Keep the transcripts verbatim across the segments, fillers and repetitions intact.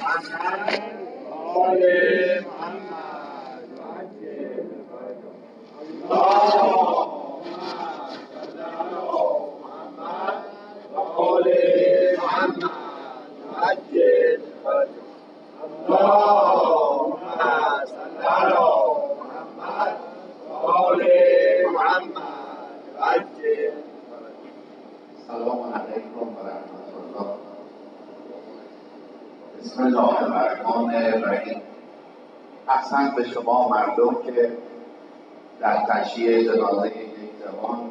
بسم الله الرحمن الرحیم. احسن به شما مردم که در تشییع جنازه یک جوان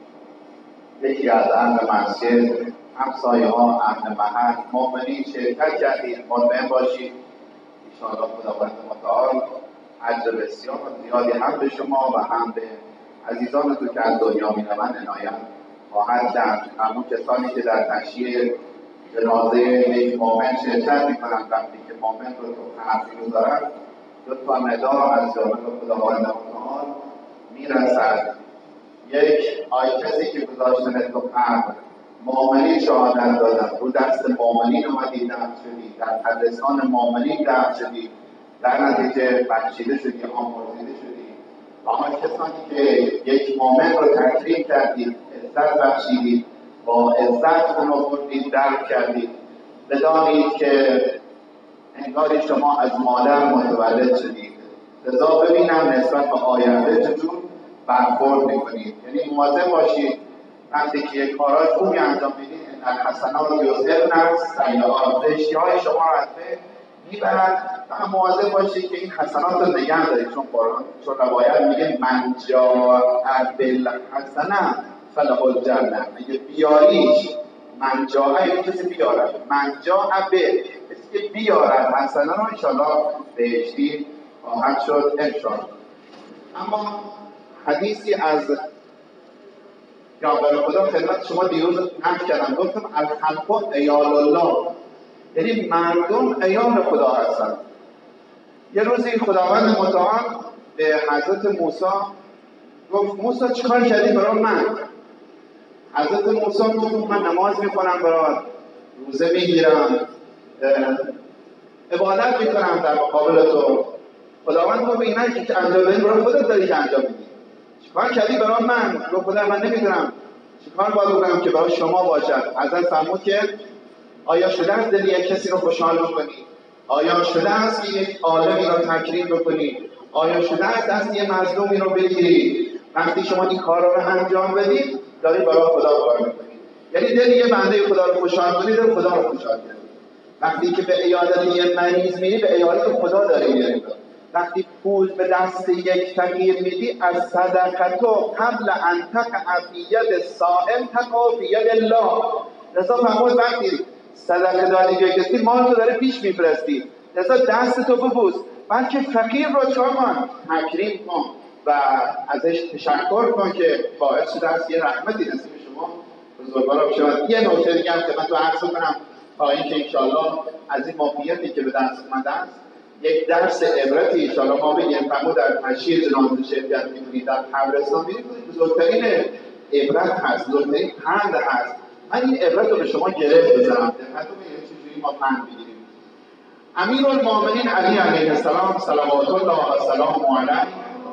یکی از اهل مسجد، همسایه ها، اهل محل، مؤمنین شرکت کردید. مطمئن باشید انشاءالله خداوند متعال اجر بسیار زیادی هم به شما و هم به عزیزانتون که از دنیا میروند عنایت خواهد کرد. همون کسانی که در تشییع جنازه یک مؤمن شرکت میکنند، وقتی که مؤمن رو تو قبر میگذارند، دو تا ندا از جانب خداوند متعال میرسد. یک آیکسی که گذاشتن تو قبر، مؤمنین شهادت دادن، رو دست مؤمنین اومدی دفن شدی، در قبرستان مؤمنین دفن شدی، در نتیجه بخشیده شدی، آمرزیده شدی. و آن کسانی که یک مؤمن رو تکریم کردید، عزت بخشیدید، با عزت اون رو بردید، درک کردید، بدانید که انگاری شما از مادر متولد شدید. لذا ببینم نسبت به آینده چجور برخورد میکنید. یعنی مواظب باشید وقتی که یک کارهای خوبی انجام میدید، ان الحسنات یذهبن السیئات، زشتی‌های شما رو از بین میبرند و مواظب باشید که این حسنات رو نگه دارید. چون قرآن، چون روایت میگه من جاء بالحسنه فله الجنه، اگه بیاریش، من جاء یعنی کسی بیارد، من جاء به کسی که بیارد حسنه رو انشاءالله بهشتی خواهد شد انشاءالله. اما حدیثی از پیامبر خدا خدمت شما دیروز نقل کردم، گفتم الخلق عیال الله، یعنی مردم عیال خدا هستند. یه روزی خداوند متعال به حضرت موسی گفت موسی چیکار کردی برای من؟ حضرت موسی گفت من نماز میخونم برات، روزه میگیرم، عبادت میکنم در مقابل تو. خداوند گفت اینا که انجام بدی برای خودت داری که انجام میدی. چیکار کردی برای من؟ گفت خدا من نمیدونم چیکار باید بکنم که برای شما باشد. حضرت فرمود که آیا شده است دل یک کسی رو خوشحال بکنی؟ آیا شده است که یک عالمی رو تکریم بکنی؟ آیا شده است دست یه مظلومی رو بگیری؟ وقتی شما این کار رو انجام بدید داری برای خدا کار میکنید. یعنی دل یه بنده خدا رو خوشحال کنید، دل خدا رو خوشحال کنید. وقتی که به عیادت یه مریض میری، به عیادت خدا داری میری. وقتی پول به دست یک فقیر میدی، از صدقتو قبل ان تقع فی ید السائل تقع فی ید الله. لذا فرمود وقتی صدقه دادی به کسی، مال تو داره پیش میفرستی، لذا دست تو ببوس، بلکه فقیر رو چکار کن؟ تکریم کن و ازش تشکر کن که باعث شده است یه رحمتی نصیب شما بزرگوارا بشود. یه نکته دیگه هم خدمت رو عرض کنم تا اینکه انشاءالله از این موقعیتی که به دست اومده است یک درس عبرتی انشاءالله ما بگیم. فرمود در تشییع جنازه شرکت می‌کنید، در قبرستان می‌رید، بزرگترین عبرت هست، بزرگترین پند هست. من این عبرت رو به شما گره بزنم، دقت بگیرید چجوری ما پند بگیریم. امیرالمؤمنین علی علیه السلام صلوات الله و سلامه علیه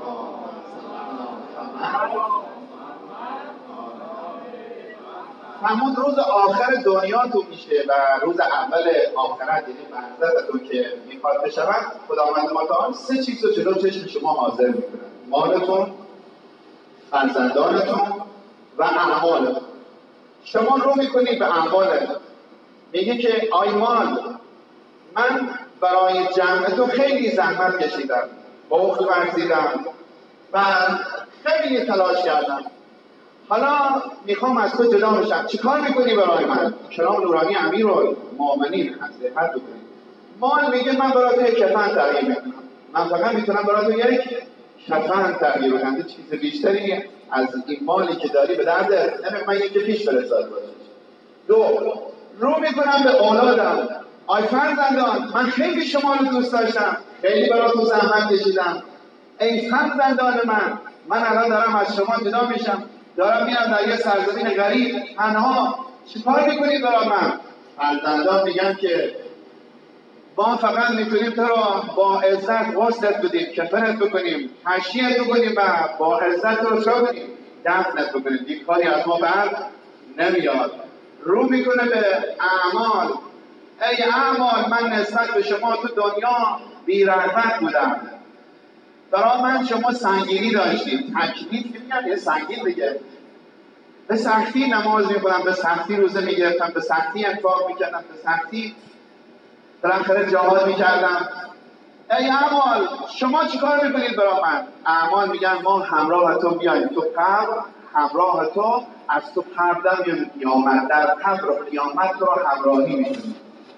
فرمود روز آخر دنیا تو میشه و روز اول آخرت، یعنی بعثتون که میخواد بشود، خداوند متعال سه چیز رو جلو چشم شما حاضر میکنه: مالتون، فرزندانتون و اعمالتون. شما رو میکنید به اعمالتون، میگه که آی مال، من برای جمع تو خیلی زحمت کشیدم، بخل ورزیدم و خیلی تلاش کردم، حالا میخوام از تو جدا بشم، چی کار میکنی برای من؟ کلام نورانی امیرالمؤمنین هست، دقت بکنید. مال میگه من برای تو یک کفن تهیه میکنم، من فقط میتونم برای تو یک کفن تهیه بکنم، چیز بیشتری از این مالی که داری به درد نمیخوام من یک پیش فرستاد باشه. دو، رو میکنم به اولادم، آی فرزندان، من خیلی شما رو دوست داشتم، خیلی برای تو زحمت کشیدم، ای فرزندان من، من الان دارم از شما جدا میشم، دارم میرم در یه سرزمین غریب تنها، چیکار میکنید برای من؟ فرزندان میگن که ما فقط میتونیم تو رو با عزت غسلت بدیم، کفنت بکنیم، تشییعت بکنیم و با عزت تو رو چه کنیم؟ دفنت بکنیم. این کاری از ما بر نمیاد. رو میکنه به اعمال. ای اعمال، من نسبت به شما تو دنیا بی‌رحمت بودم. برای من شما سنگینی داشتید. تکلیف میگم یه سنگین دیگه. به سختی نماز میخوندم، به سختی روزه میگرفتم، به سختی انفاق میکردم، به سختی بالاخره جهاد میکردم. ای اعمال، شما چیکار میکنید برای من؟ اعمال میگن ما همراه تو میایم تو قبر، همراه تو از تو قبر در میایم قیامت، در قبر و قیامت تو را همراهی میکنیم.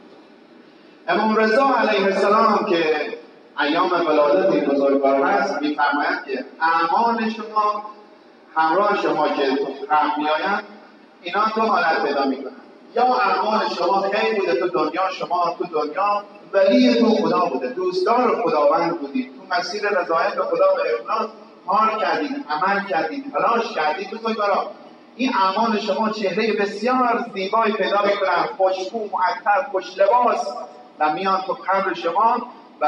امام رضا علیه السلام که ایام ولادت این بزرگوار هست میفرماید که اعمال شما همراه شما که تو قبر میآیند، اینا دو حالت پیدا میکنن. یا اعمال شما خیر بوده تو دنیا، شما تو دنیا ولی تو خدا بوده، دوستدار خداوند بودید، تو مسیر رضایت به خدا و اخلاص کار کردید، عمل کردید، تلاش کردید. بزرگوارا این اعمال شما چهره بسیار زیبایی پیدا میکنن، خوشبو، معطر، خوش لباس و میان تو قبر شما و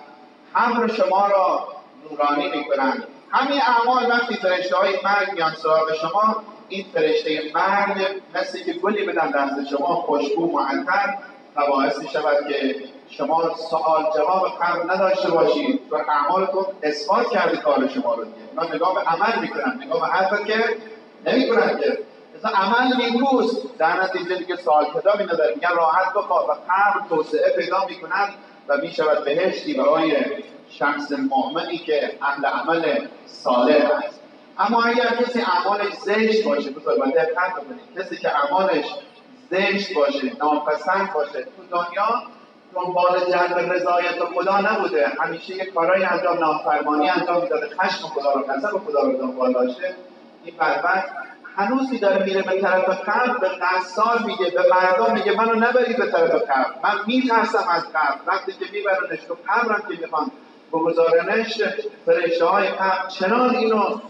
قبر شما را نورانی میکنن. همین اعمال وقتی فرشته های مرگ میان سراغ شما، این فرشته مرگ مثل که گلی بدن دست شما خوشبو معطر و باعث میشود که شما سوال جواب قبر نداشته باشید و اعمالتون اثبات کرده کار شما رو دیگه. اینا نگاه به عمل میکنن، نگاه به حرف که نمیکنن که مثلا عمل نیکوست، در نتیجه دیگه سوال کتابی نداره، میگن راحت بخواه و قبر توسعه پیدا میکنن و میشود بهشتی برای شخص مؤمنی که اهل عمل صالح است. اما اگر کسی اعمالش زشت باشه، بزرگوار دقت کنید، کسی که اعمالش زشت باشه، ناپسند باشه، تو دنیا دنبال جلب رضایت خدا نبوده، همیشه یک کارهای انجام، نافرمانی انجام میداده، خشم خدا رو، غضب خدا رو دنبال داشته، این بدبخت هنوزی داره میره به طرف قبر، به قصال میگه، به مردم میگه منو نبرید به طرف قبر، من میترسم از قبر. وقتی که میبرنش تو قبرم که میخوان بگذارنش، فرشته های قبر چنان اینو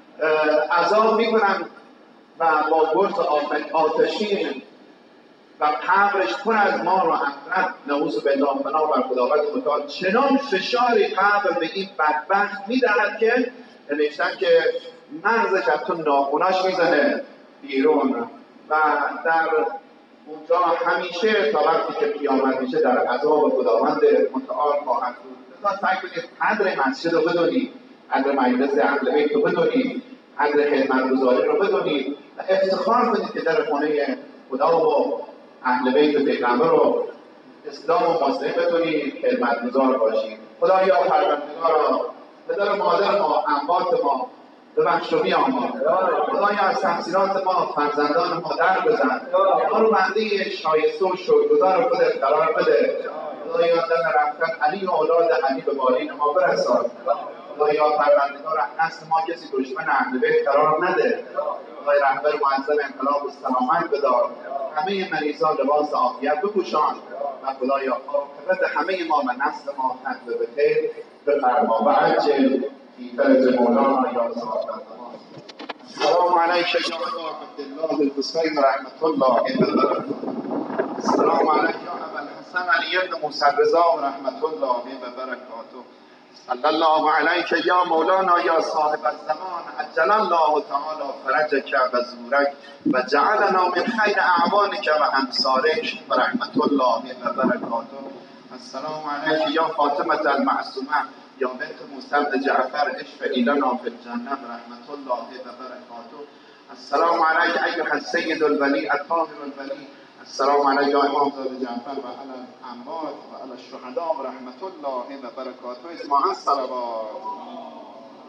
عذاب میکنن و با گرز آتشین و قبرش پر از مار و عفرت، نعوذ بالله، پناه بر خداوند متعال، چنان فشاری قبر به این بدبخت میدهد که نوشتن که مغزش از تو ناخوناش میزنه بیرون و در اونجا همیشه تا وقتی که قیامت میشه در عذاب خداوند متعال خواهد بود. لذا سعی کنید قدر مسجد رو بدونید، قدر مجلس اهل بیت رو بدونید، قدر خدمتگزاری رو بدونید و افتخار کنید که در خانه خدا و اهل بیت پیغمبر رو اسلام و مسلم بدونید، خدمتگزار باشید. خدایا پروردگارا، پدر و مادر ما، اموات ما ببخش و بیامرز. خدایا از تقصیرات ما، فرزندان ما درگذر. ما رو بنده شایسته و شکرگزار خودت قرار بده. خدایا دم رحمت علی و اولاد علی به بالین ما برسان. خدایا پروردگار نسل ما کسی دشمن اهل بیت قرار نده. خدای رهبر معظم انقلاب و سلامت بدار. همه مریضان لباس عافیت بپوشان و خدایا عاقبت همه ما و نسل ما ختم به خیر بفرما و عجل فی فرج مولانا یا صاحب الزمان. السلام علیک یا ابا عبدالله الحسین رحمة الله وبرکاته. السلام علیک یا ابا الحسن علی بن موسی الرضا رحمة الله وبرکاته. صلی الله علیک یا مولانا یا صاحب الزمان عجل الله تعالی فرجک و زورک و جعلنا من خیر اعوانک و انصارک و رحمة الله وبرکاته. السلام علیک یا فاطمه المعصومه یا بنت موسی بن جعفر اشفعی لنا فی الجنه رحمة الله وبرکاته. السلام علیک ایها السید الولی الطاهر الولی. السلام علیک یا امام زاده جعفر و علی الاموات و علی الشهداء رحمة الله وبرکاته. اسمها الصلوات.